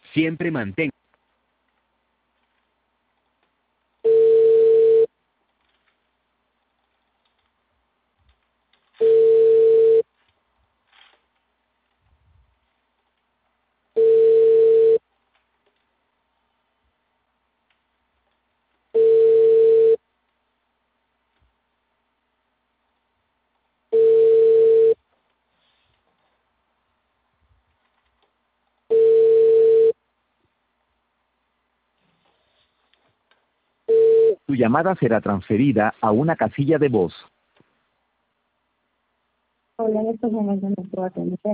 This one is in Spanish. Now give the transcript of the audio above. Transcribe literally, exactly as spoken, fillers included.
Siempre mantenga. Tu llamada será transferida a una casilla de voz. Hola, en estos momentos no puedo atender.